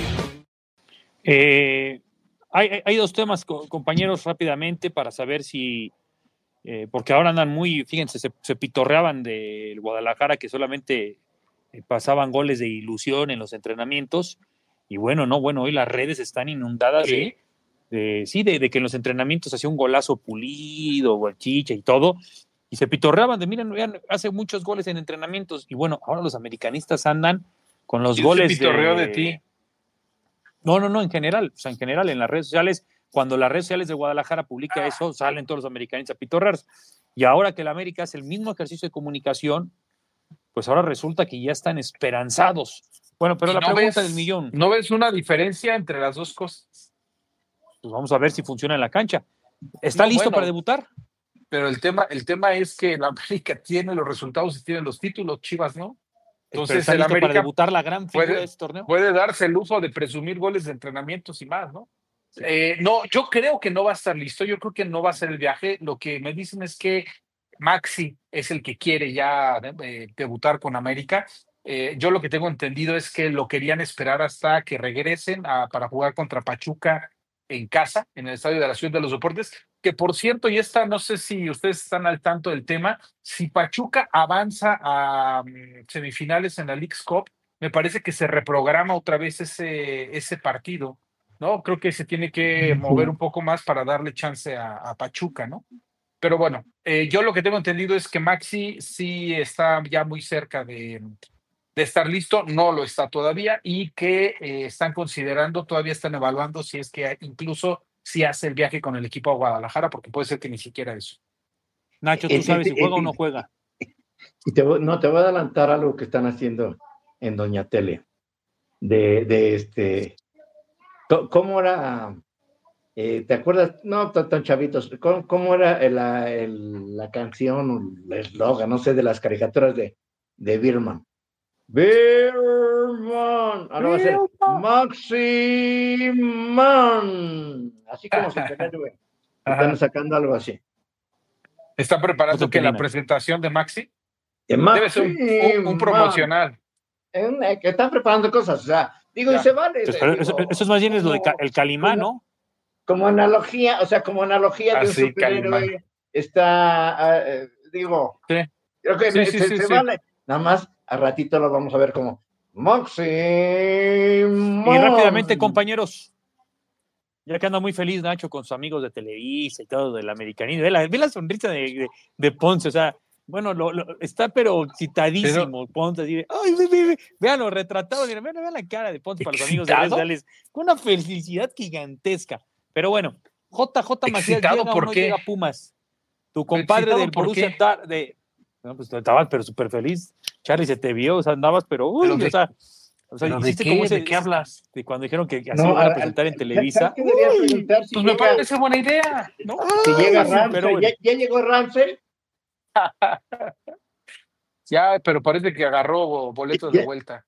Hay dos temas, compañeros, rápidamente, para saber si, porque ahora andan muy, fíjense, se pitorreaban del Guadalajara, que solamente pasaban goles de ilusión en los entrenamientos, y bueno, hoy las redes están inundadas ¿Sí? de que en los entrenamientos hacía un golazo Pulido, Guachicha y todo, y se pitorreaban de, miren, hace muchos goles en entrenamientos, y bueno, ahora los americanistas andan con los goles se pitorreó de ti? No, en general, o sea, en general, en las redes sociales, cuando las redes sociales de Guadalajara publica eso, salen todos los americanistas a pitorrearse. Y ahora que el América hace el mismo ejercicio de comunicación, pues ahora resulta que ya están esperanzados. Bueno, pero la pregunta del millón. ¿No ves una diferencia entre las dos cosas? Pues vamos a ver si funciona en la cancha. ¿Está listo para debutar? Pero el tema es que el América tiene los resultados y tiene los títulos, Chivas, ¿no? Entonces el América para debutar la gran figura de este torneo. Puede darse el lujo de presumir goles de entrenamientos y más, ¿no? No, yo creo que no va a estar listo, yo creo que no va a ser el viaje. Lo que me dicen es que Maxi es el que quiere ya debutar con América. Yo lo que tengo entendido es que lo querían esperar hasta que regresen para jugar contra Pachuca en casa, en el Estadio de la Ciudad de los Deportes, que por cierto, y esta no sé si ustedes están al tanto del tema, si Pachuca avanza a semifinales en la Leagues Cup, me parece que se reprograma otra vez ese partido, ¿no? Creo que se tiene que mover un poco más para darle chance a Pachuca, ¿no? Pero bueno, yo lo que tengo entendido es que Maxi sí está ya muy cerca de estar listo, no lo está todavía, y que todavía están evaluando si es que incluso si hace el viaje con el equipo a Guadalajara, porque puede ser que ni siquiera eso. Nacho, ¿tú sabes si juega o no juega? Te voy a adelantar algo que están haciendo en Doña Tele. ¿Cómo era? ¿Te acuerdas? No, tan chavitos. ¿Cómo era la canción, el eslogan, no sé, de las caricaturas de Birman? Birman. Ahora va a ser Maximan. Así como se pone, güey. Están sacando algo así. ¿Está preparando que la presentación de Maxi? Debe ser un promocional. Que están preparando cosas, o sea, digo, y se vale. Eso es más bien es lo de el Calimán, ¿no? Como analogía, de un superhéroe, está, creo que se vale. Nada más, a ratito lo vamos a ver como Maxi. Y rápidamente, compañeros, ya que anda muy feliz Nacho con sus amigos de Televisa y todo del americanismo, ve la sonrisa de Ponce, o sea, bueno, está pero citadísimo Ponce, así de, ay, vean lo retratado, vean la cara de Ponce para los amigos de redes sociales, con una felicidad gigantesca. Pero bueno, JJ Macías llega o no llega a Pumas. Tu compadre del Borussia no, pues estabas pero súper feliz. Charlie, se te vio, o sea, andabas, pero uy, o sea, ¿de qué hablas? De cuando dijeron que así lo van a presentar en Televisa. Pues me parece buena idea, ¿no? Si llega Ramsey, ¿ya llegó Ramsey? Ya, pero parece que agarró boletos de vuelta.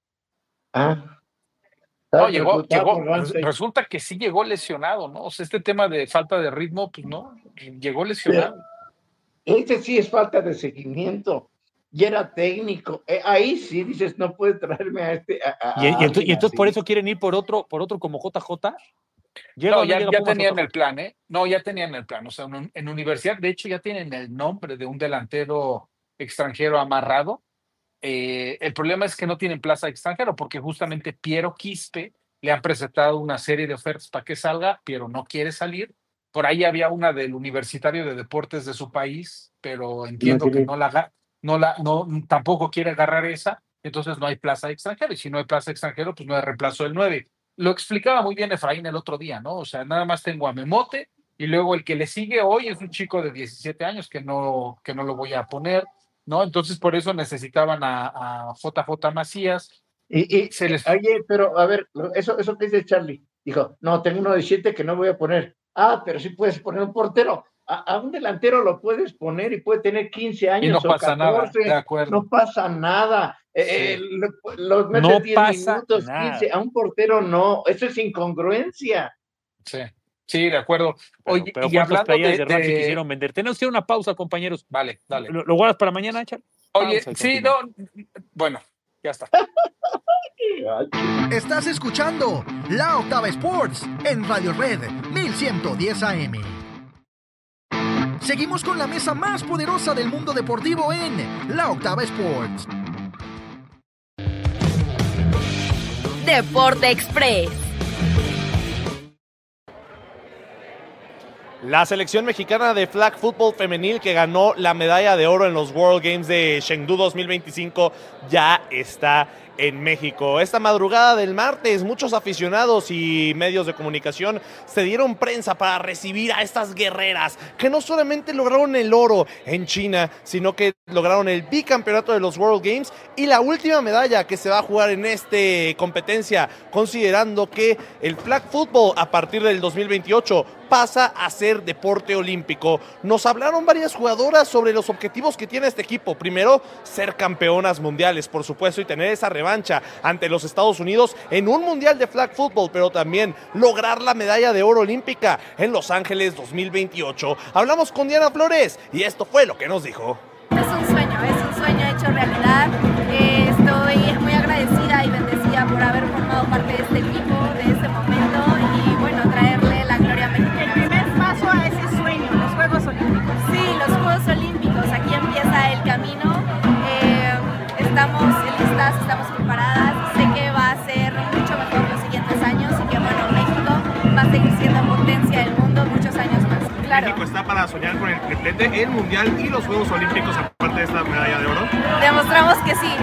No, llegó, resulta que sí llegó lesionado, ¿no? O sea, este tema de falta de ritmo, pues no, llegó lesionado. Este sí es falta de seguimiento, y era técnico. Ahí sí dices, no puede traerme a este. Y entonces por eso quieren ir por otro como JJ. No, ya tenían el plan, ¿eh? No, ya tenían el plan. O sea, en universidad, de hecho, ya tienen el nombre de un delantero extranjero amarrado. El problema es que no tienen plaza extranjero porque justamente Piero Quispe le han presentado una serie de ofertas para que salga. Piero no quiere salir. Por ahí había una del Universitario de Deportes de su país, pero entiendo que tampoco quiere agarrar esa. Entonces no hay plaza extranjero, y si no hay plaza extranjero, pues no hay reemplazo del 9. Lo explicaba muy bien Efraín el otro día, ¿no? O sea, nada más tengo a Memote, y luego el que le sigue hoy es un chico de 17 años que no lo voy a poner, ¿no? Entonces por eso necesitaban a JJ Macías. Oye, pero a ver, eso que dice Charlie, dijo, no, tengo uno de 17 que no voy a poner. Pero sí puedes poner un portero. A un delantero lo puedes poner y puede tener 15 años. Y no pasa 14, nada, de acuerdo. No pasa nada. Los metes no 10 minutos, 15. A un portero no. Eso es incongruencia. Sí, de acuerdo. Oye, pero y hablando de Ramsey quisieron vender. Tenemos que ir a una pausa, compañeros. Vale, dale. ¿Lo guardas para mañana, Char? Oye, sí, no. Bueno, ya está. Estás escuchando La Octava Sports en Radio Red 1110 AM. Seguimos con la mesa más poderosa del mundo deportivo en La Octava Sports. Deporte Express. La selección mexicana de flag football femenil que ganó la medalla de oro en los World Games de Chengdu 2025 ya está en México. Esta madrugada del martes, muchos aficionados y medios de comunicación se dieron prensa para recibir a estas guerreras que no solamente lograron el oro en China, sino que lograron el bicampeonato de los World Games y la última medalla que se va a jugar en esta competencia, considerando que el flag football a partir del 2028 pasa a ser deporte olímpico. Nos hablaron varias jugadoras sobre los objetivos que tiene este equipo. Primero, ser campeonas mundiales, por supuesto, y tener esa revancha ante los Estados Unidos en un mundial de flag football, pero también lograr la medalla de oro olímpica en Los Ángeles 2028. Hablamos con Diana Flores y esto fue lo que nos dijo. Es un sueño hecho realidad. Estoy muy agradecida y bendecida por haber formado parte de este equipo, de este momento, y bueno, traerle la gloria a México. El primer paso a ese sueño, los Juegos Olímpicos. Sí, los Juegos Olímpicos, aquí empieza el camino. Estamos listas, estamos preparadas. Sé que va a ser mucho mejor los siguientes años y que bueno, México va a seguir siendo potencia del mundo muchos años más. Claro. México está para soñar con el triplete, el mundial y los Juegos Olímpicos aparte de esta medalla de oro. Demostramos que sí,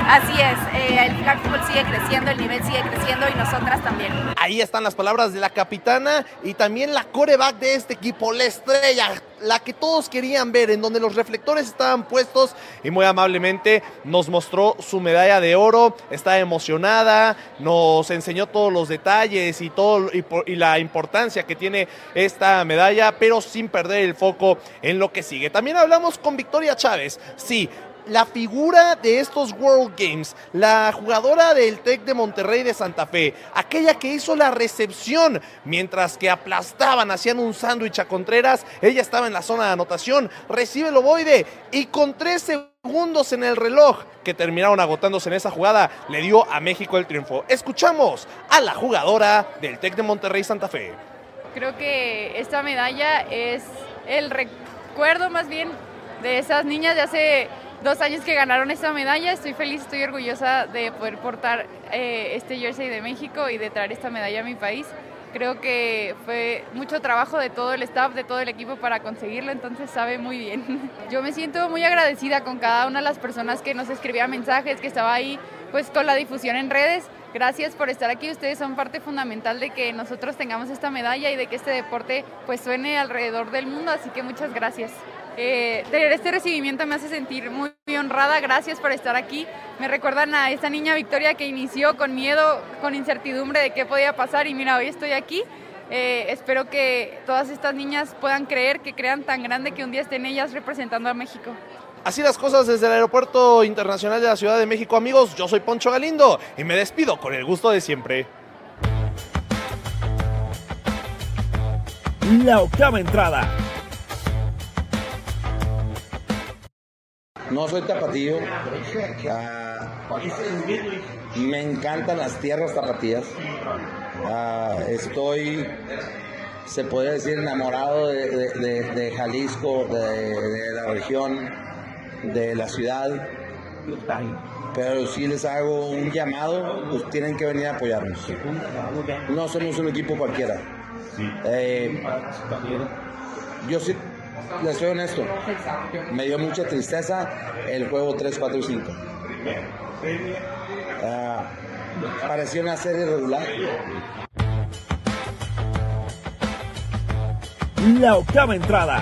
Así es, el flag football sigue creciendo, el nivel sigue creciendo y nosotras también. Ahí están las palabras de la capitana y también la quarterback de este equipo, la estrella, la que todos querían ver, en donde los reflectores estaban puestos, y muy amablemente nos mostró su medalla de oro. Está emocionada, nos enseñó todos los detalles y la importancia que tiene esta medalla, pero sin perder el foco en lo que sigue. También hablamos con Victoria Chávez, sí, la figura de estos World Games, la jugadora del TEC de Monterrey de Santa Fe, aquella que hizo la recepción mientras que aplastaban, hacían un sándwich a Contreras. Ella estaba en la zona de anotación, recibe el ovoide y con 3 segundos en el reloj que terminaron agotándose en esa jugada, le dio a México el triunfo. Escuchamos a la jugadora del TEC de Monterrey Santa Fe. Creo que esta medalla es el recuerdo más bien de esas niñas de hace 2 años que ganaron esta medalla. Estoy feliz, estoy orgullosa de poder portar este jersey de México y de traer esta medalla a mi país. Creo que fue mucho trabajo de todo el staff, de todo el equipo para conseguirlo, entonces sabe muy bien. Yo me siento muy agradecida con cada una de las personas que nos escribía mensajes, que estaba ahí pues con la difusión en redes. Gracias por estar aquí, ustedes son parte fundamental de que nosotros tengamos esta medalla y de que este deporte pues suene alrededor del mundo, así que muchas gracias. Tener este recibimiento me hace sentir muy honrada, gracias por estar aquí. Me recuerdan a esta niña Victoria que inició con miedo, con incertidumbre de qué podía pasar y mira, hoy estoy aquí. Espero que todas estas niñas puedan creer, que crean tan grande que un día estén ellas representando a México. Así las cosas desde el Aeropuerto Internacional de la Ciudad de México, amigos. Yo soy Poncho Galindo y me despido con el gusto de siempre. La octava entrada. No soy tapatío, me encantan las tierras tapatías, estoy, se podría decir, enamorado de Jalisco, de la región, de la ciudad, pero si les hago un llamado, pues tienen que venir a apoyarnos. No somos un equipo cualquiera. Yo sí, les soy honesto, me dio mucha tristeza el juego 3, 4 y 5. Pareció una serie regular. La octava entrada.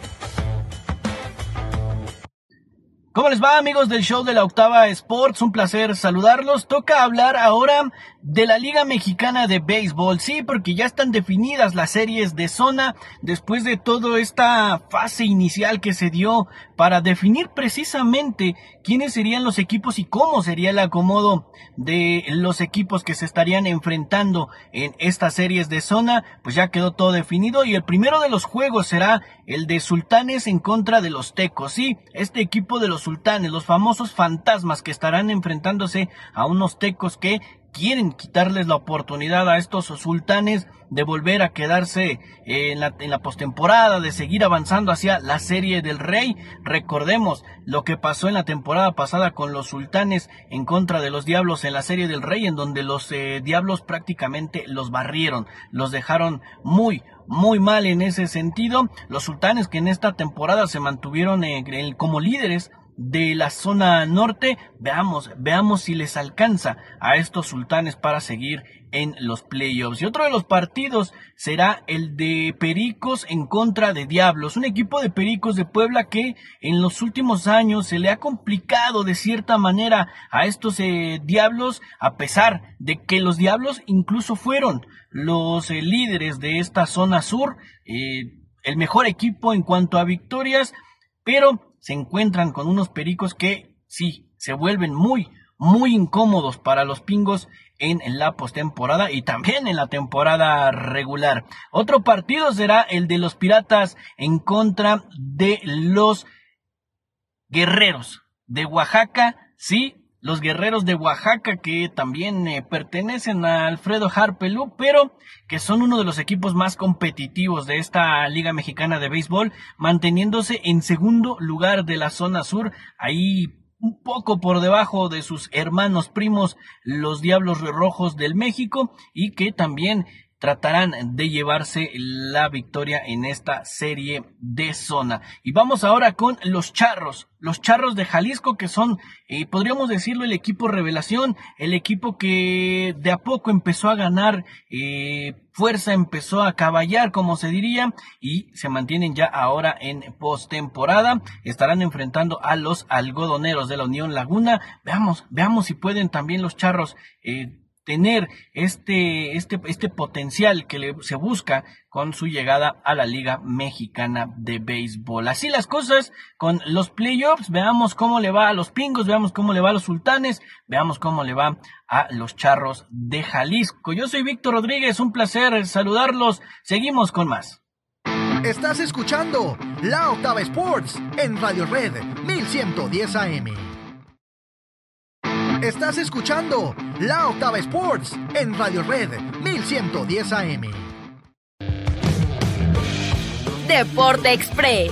¿Cómo les va, amigos del show de la Octava Sports? Un placer saludarlos. Toca hablar ahora de la Liga Mexicana de Béisbol. Sí, porque ya están definidas las series de zona después de toda esta fase inicial que se dio para definir precisamente quiénes serían los equipos y cómo sería el acomodo de los equipos que se estarían enfrentando en estas series de zona. Pues ya quedó todo definido y el primero de los juegos será el de Sultanes en contra de los Tecos. Sí, este equipo de los Sultanes, los famosos fantasmas que estarán enfrentándose a unos Tecos que quieren quitarles la oportunidad a estos Sultanes de volver a quedarse en la postemporada, de seguir avanzando hacia la Serie del Rey. Recordemos lo que pasó en la temporada pasada con los Sultanes en contra de los Diablos en la Serie del Rey, en donde los Diablos prácticamente los barrieron, los dejaron muy mal en ese sentido. Los Sultanes que en esta temporada se mantuvieron como líderes de la zona norte. Veamos si les alcanza a estos Sultanes para seguir en los playoffs. Y otro de los partidos será el de Pericos en contra de Diablos, un equipo de Pericos de Puebla que en los últimos años se le ha complicado de cierta manera a estos Diablos, a pesar de que los Diablos incluso fueron los líderes de esta zona sur, el mejor equipo en cuanto a victorias, pero se encuentran con unos Pericos que sí, se vuelven muy incómodos para los Pingos en la postemporada y también en la temporada regular. Otro partido será el de los Piratas en contra de los Guerreros de Oaxaca, sí, los Guerreros de Oaxaca que también pertenecen a Alfredo Harpelú, pero que son uno de los equipos más competitivos de esta Liga Mexicana de Béisbol, manteniéndose en segundo lugar de la zona sur, ahí un poco por debajo de sus hermanos primos, los Diablos Rojos del México, y que también tratarán de llevarse la victoria en esta serie de zona. Y vamos ahora con los Charros de Jalisco, que son, podríamos decirlo, el equipo revelación, el equipo que de a poco empezó a ganar fuerza, empezó a caballar, como se diría, y se mantienen ya ahora en postemporada. Estarán enfrentando a los algodoneros de la Unión Laguna. Veamos si pueden también los Charros tener este potencial que se busca con su llegada a la Liga Mexicana de Béisbol. Así las cosas con los playoffs. Veamos cómo le va a los Pingos, veamos cómo le va a los Sultanes, veamos cómo le va a los Charros de Jalisco. Yo soy Víctor Rodríguez, un placer saludarlos. Seguimos con más. Estás escuchando La Octava Sports en Radio Red 1110 AM. Estás escuchando La Octava Sports en Radio Red 1110 AM. Deporte Express.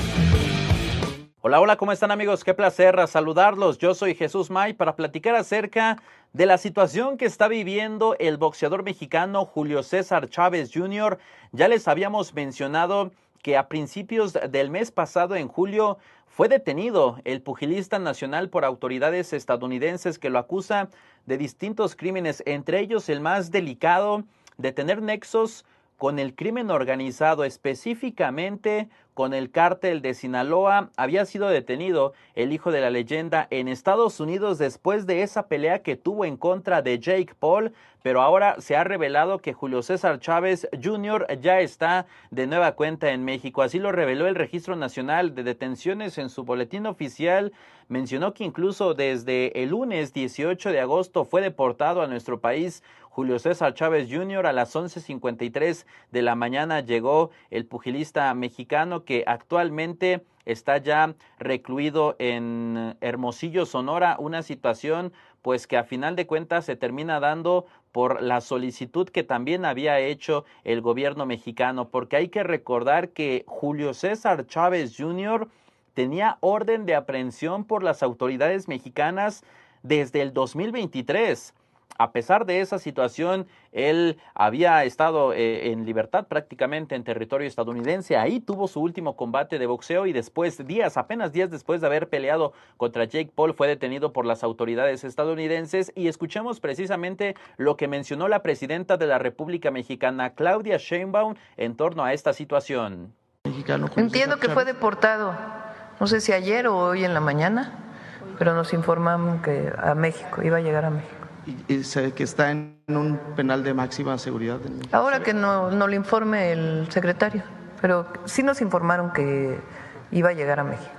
Hola, ¿cómo están, amigos? Qué placer saludarlos. Yo soy Jesús May para platicar acerca de la situación que está viviendo el boxeador mexicano Julio César Chávez Jr. Ya les habíamos mencionado que a principios del mes pasado, en julio, fue detenido el pugilista nacional por autoridades estadounidenses que lo acusa de distintos crímenes, entre ellos el más delicado, de tener nexos con el crimen organizado, específicamente con el cártel de Sinaloa. Había sido detenido el hijo de la leyenda en Estados Unidos después de esa pelea que tuvo en contra de Jake Paul, pero ahora se ha revelado que Julio César Chávez Jr. ya está de nueva cuenta en México. Así lo reveló el Registro Nacional de Detenciones en su boletín oficial. Mencionó que incluso desde el lunes 18 de agosto fue deportado a nuestro país Julio César Chávez Jr. A las 11:53 de la mañana llegó el pugilista mexicano, que actualmente está ya recluido en Hermosillo, Sonora, una situación pues que a final de cuentas se termina dando por la solicitud que también había hecho el gobierno mexicano, porque hay que recordar que Julio César Chávez Jr. tenía orden de aprehensión por las autoridades mexicanas desde el 2023. A pesar de esa situación, él había estado en libertad prácticamente en territorio estadounidense. Ahí tuvo su último combate de boxeo y después, apenas días después de haber peleado contra Jake Paul, fue detenido por las autoridades estadounidenses. Y escuchemos precisamente lo que mencionó la presidenta de la República Mexicana, Claudia Sheinbaum, en torno a esta situación. Entiendo que fue deportado, no sé si ayer o hoy en la mañana, pero nos informaron que a México, iba a llegar a México. Y sé que está en un penal de máxima seguridad. Ahora que no lo informe el secretario, pero sí nos informaron que iba a llegar a México.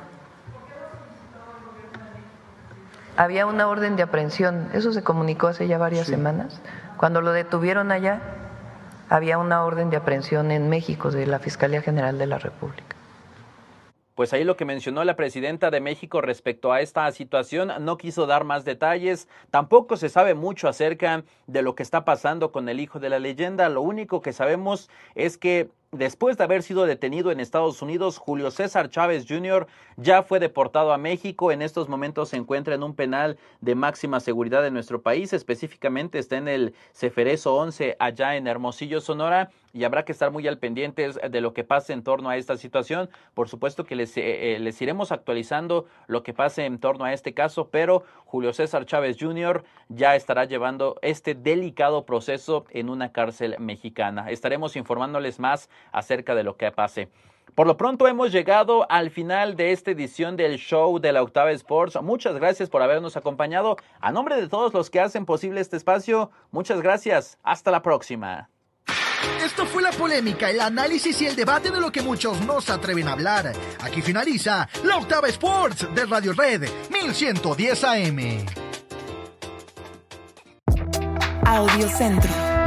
Había una orden de aprehensión, eso se comunicó hace ya varias semanas. Cuando lo detuvieron allá, había una orden de aprehensión en México de la Fiscalía General de la República. Pues ahí lo que mencionó la presidenta de México respecto a esta situación, no quiso dar más detalles, tampoco se sabe mucho acerca de lo que está pasando con el hijo de la leyenda. Lo único que sabemos es que después de haber sido detenido en Estados Unidos, Julio César Chávez Jr. ya fue deportado a México. En estos momentos se encuentra en un penal de máxima seguridad de nuestro país, específicamente está en el Ceferezo 11 allá en Hermosillo, Sonora, y habrá que estar muy al pendientes de lo que pase en torno a esta situación. Por supuesto que les iremos actualizando lo que pase en torno a este caso, pero Julio César Chávez Jr. ya estará llevando este delicado proceso en una cárcel mexicana. Estaremos informándoles más acerca de lo que pase. Por lo pronto hemos llegado al final de esta edición del show de la Octava Sports. Muchas gracias por habernos acompañado. A nombre de todos los que hacen posible este espacio, muchas gracias. Hasta la próxima. Esto fue la polémica, el análisis y el debate de lo que muchos no se atreven a hablar. Aquí finaliza la Octava Sports de Radio Red 1110 AM. Audiocentro.